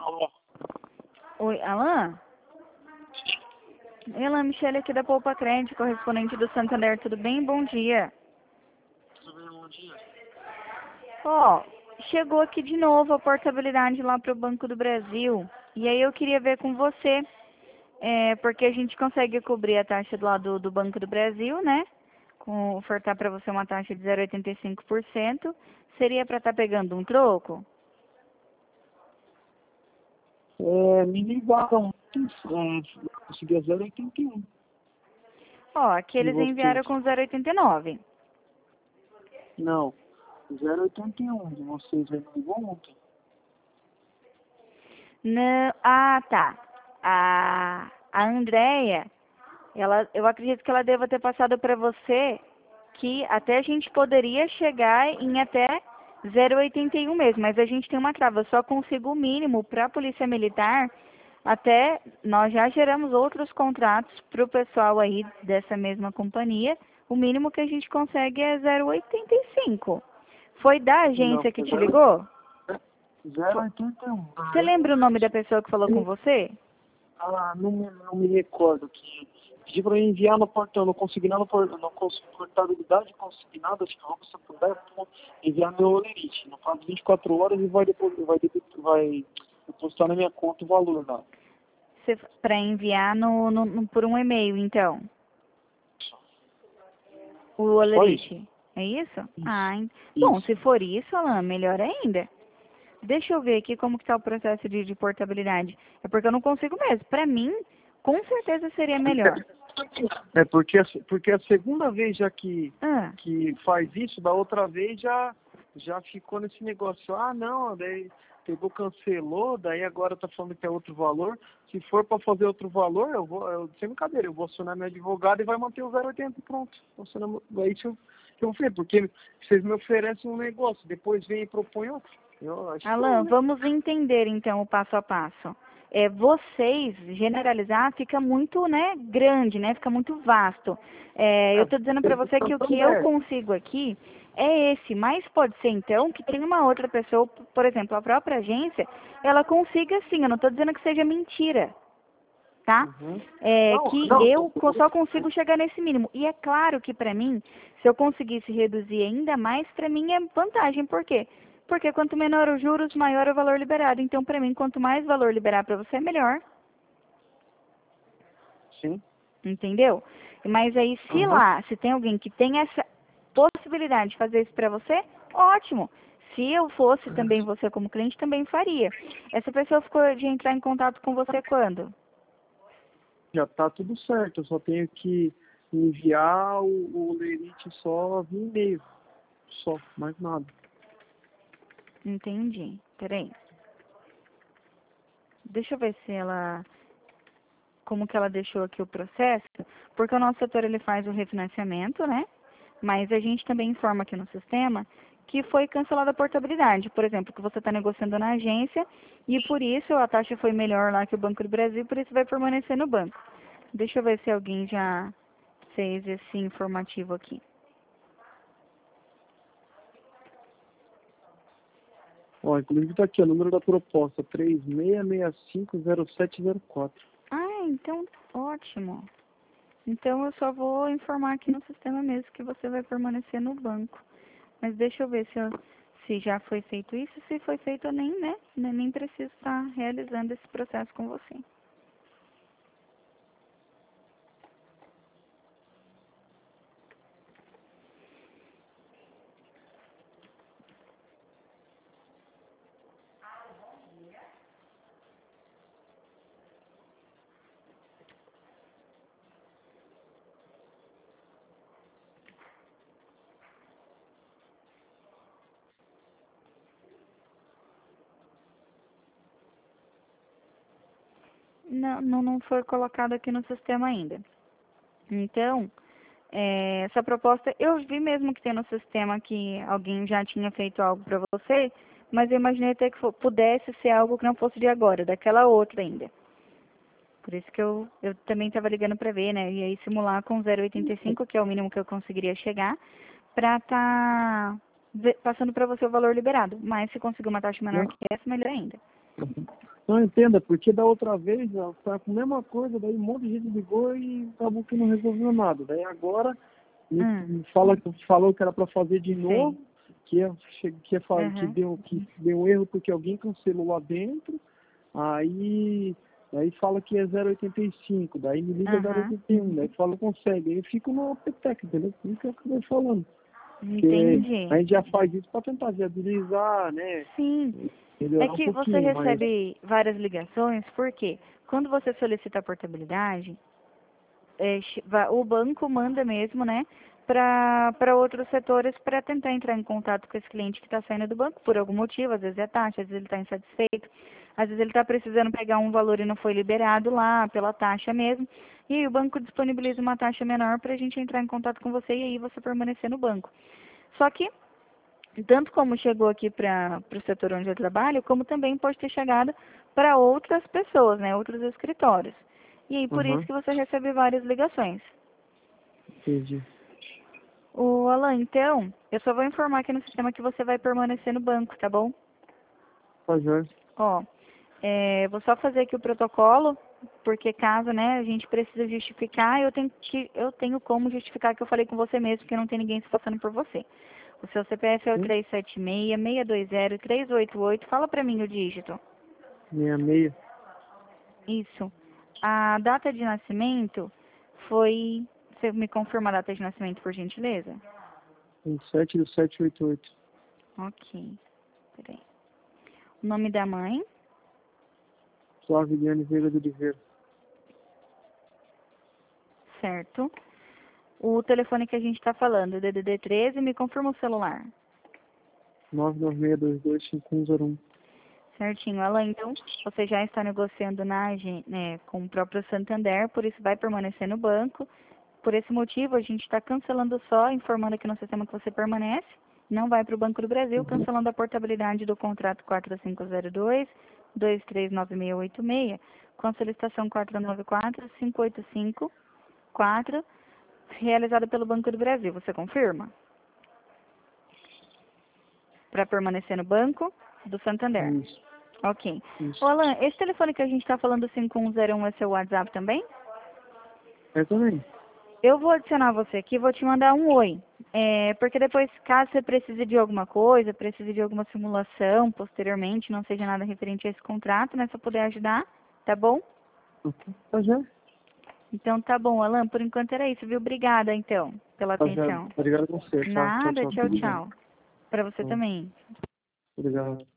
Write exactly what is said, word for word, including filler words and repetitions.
Alô? Oi, Alan? Oi, Alan, Michele aqui da Poupa Crédito, correspondente do Santander, tudo bem? Bom dia. Tudo bem, bom dia. Ó, chegou aqui de novo a portabilidade lá para o Banco do Brasil, e aí eu queria ver com você, é, porque a gente consegue cobrir a taxa do lado do Banco do Brasil, né? Com, ofertar para você uma taxa de zero vírgula oitenta e cinco por cento, seria para estar pegando um troco? É, me ligaram ontem, é, consegui a zero vírgula oitenta e um. Ó, aqui E eles vocês? enviaram com zero vírgula oitenta e nove. Não, zero vírgula oitenta e um de vocês aí me ligou ontem. Não, ah, tá. A, a Andrea, ela, eu acredito que ela deva ter passado para você que até a gente poderia chegar em até zero vírgula oitenta e um mesmo, mas a gente tem uma trava, eu só consigo o mínimo para a Polícia Militar, até nós já geramos outros contratos para o pessoal aí dessa mesma companhia, o mínimo que a gente consegue é zero vírgula oitenta e cinco. Foi da Não, agência que foi te ligou? zero vírgula oitenta e um. Você lembra o nome da pessoa que falou com você? Ah, não me, não me recordo que pedi para enviar no portão, não consegui nada por não consegui portabilidade consignada, acho que vou, se eu puder enviar meu olerite. No prazo de vinte e quatro horas e vai depois vai, depois, vai depositar na minha conta o valor lá. Para enviar no, no, no- por um e-mail, então. O Só isso? Olerite. É isso? Isso. Ah, en- bom, Isso. se for isso, Alan, melhor ainda. Deixa eu ver aqui como que está o processo de, de portabilidade. É porque eu não consigo mesmo. Para mim, com certeza seria melhor. É porque, a- porque a segunda vez já que, Ah, que faz isso, da outra vez já, já ficou nesse negócio. Ah, não, daí pegou, cancelou, daí agora tá falando que é outro valor. Se for para fazer outro valor, eu vou, eu, sem brincadeira, eu vou acionar meu advogado e vai manter o zero vírgula oitenta, pronto. Vou acionar meu- é isso que eu vou fazer, porque vocês me oferecem um negócio, depois vem e propõe outro. Eu acho que Alan, não, né? vamos entender então o passo a passo. É, vocês generalizar fica muito, né, grande, né, fica muito vasto. É, eu É, estou dizendo para você que o que eu Santander. consigo aqui é esse, mas pode ser então que tem uma outra pessoa, por exemplo, a própria agência, ela consiga sim, eu não estou dizendo que seja mentira, tá? Uhum. É, Não, que não, eu co- só consigo chegar nesse mínimo. E é claro que para mim, se eu conseguisse reduzir ainda mais, para mim é vantagem. Por quê? Porque quanto menor os juros, maior o valor liberado. Então, para mim, quanto mais valor liberar para você, melhor. sim. Entendeu? Mas aí, se Uhum. lá, se tem alguém que tem essa possibilidade de fazer isso para você, ótimo. Se eu fosse também você como cliente, também faria. Essa pessoa ficou de entrar em contato com você quando? Já tá tudo certo, eu só tenho que enviar o, o lerite só via e-mail. Só, mais nada. Entendi. Peraí. Deixa eu ver se ela, como que ela deixou aqui o processo, porque o nosso setor ele faz o refinanciamento, né? Mas a gente também informa aqui no sistema que foi cancelada a portabilidade, por exemplo, que você está negociando na agência e por isso a taxa foi melhor lá que o Banco do Brasil, por isso vai permanecer no banco. Deixa eu ver se alguém já fez esse informativo aqui. Ó, inclusive tá aqui, o número da proposta, três seis seis cinco zero sete zero quatro. Ah, então ótimo. Então eu só vou informar aqui no sistema mesmo que você vai permanecer no banco. Mas deixa eu ver se, eu- se já foi feito isso. Se foi feito, eu nem, né? Nem nem preciso estar realizando esse processo com você. Não, não, não foi colocado aqui no sistema ainda. Então, é, essa proposta, eu vi mesmo que tem no sistema que alguém já tinha feito algo para você, mas eu imaginei até que fo- pudesse ser algo que não fosse de agora, daquela outra ainda. Por isso que eu, eu também estava ligando para ver, né? E aí simular com zero vírgula oitenta e cinco, que é o mínimo que eu conseguiria chegar, para estar passando para você o valor liberado. Mas se conseguir uma taxa menor Não, que essa, melhor ainda. Não entenda, porque da outra vez ó, tá com a mesma coisa, daí um monte de gente ligou e acabou que não resolveu nada. Daí agora me, Hum. me fala, falou que era para fazer de novo, Sim. que, ia, que, ia, fa- que, Uhum. deu, que deu um erro porque alguém cancelou lá dentro, aí, aí fala que é zero oitenta e cinco, daí me liga zero Uhum. oitenta e um, daí fala consegue, aí eu fico no Apetec, entendeu? Por isso que eu acabei falando. Porque Entendi. a gente já faz isso para tentar viabilizar, né? Sim. É Melhorar um que você pouquinho, mas recebe várias ligações, porque quando você solicita a portabilidade, é, che- va- o banco manda mesmo, né, para outros setores para tentar entrar em contato com esse cliente que está saindo do banco por algum motivo, às vezes é taxa, às vezes ele está insatisfeito, às vezes ele está precisando pegar um valor e não foi liberado lá pela taxa mesmo, e aí o banco disponibiliza uma taxa menor para a gente entrar em contato com você e aí você permanecer no banco. Só que tanto como chegou aqui para o setor onde eu trabalho, como também pode ter chegado para outras pessoas, né, outros escritórios. E aí, por isso aham, que você recebe várias ligações. entendi. O Alan, então, eu só vou informar aqui no sistema que você vai permanecer no banco, tá bom? Tá joia. Ó, é, vou só fazer aqui o protocolo, porque caso, né, a gente precisa justificar, eu tenho que, eu tenho como justificar que eu falei com você mesmo, que não tem ninguém se passando por você. O seu C P F é o Hum? três sete seis, seis dois zero, três oito oito. Fala pra mim o dígito. Meia meia, Isso. A data de nascimento foi... Você me confirma a data de nascimento, por gentileza? vinte e sete do sete oito oito. Ok. Peraí. O nome da mãe? Flávio Guilherme Veiga de Oliveira. Certo. O telefone que a gente está falando, D D D treze, me confirma o celular. nove nove seis dois dois cinco um zero um. Certinho. Alan, então, você já está negociando na, agen- né, com o próprio Santander, por isso vai permanecer no banco. Por esse motivo, a gente está cancelando só, informando aqui no sistema que você permanece, não vai para o Banco do Brasil, Uhum. cancelando a portabilidade do contrato quatro cinco zero dois, dois três nove seis oito seis, com a solicitação quatro nove quatro, cinco oito cinco, quatro, realizada pelo Banco do Brasil. Você confirma? Para permanecer no banco do Santander. Isso, Ok. Ô, isso. Alan, esse telefone que a gente está falando, cinco um zero um, é seu WhatsApp também? É também. Eu vou adicionar você aqui, vou te mandar um oi. É, porque depois, caso você precise de alguma coisa, precise de alguma simulação posteriormente, não seja nada referente a esse contrato, né? Se eu puder ajudar, tá bom? Ok. Tá joia. Então tá bom, Alan, por enquanto era isso, viu? Obrigada, então, pela Tá joia. atenção. Obrigado a você, tá? Tchau, Nada, tchau. tchau, Tudo bem. tchau. Pra você Tá. também. Obrigado.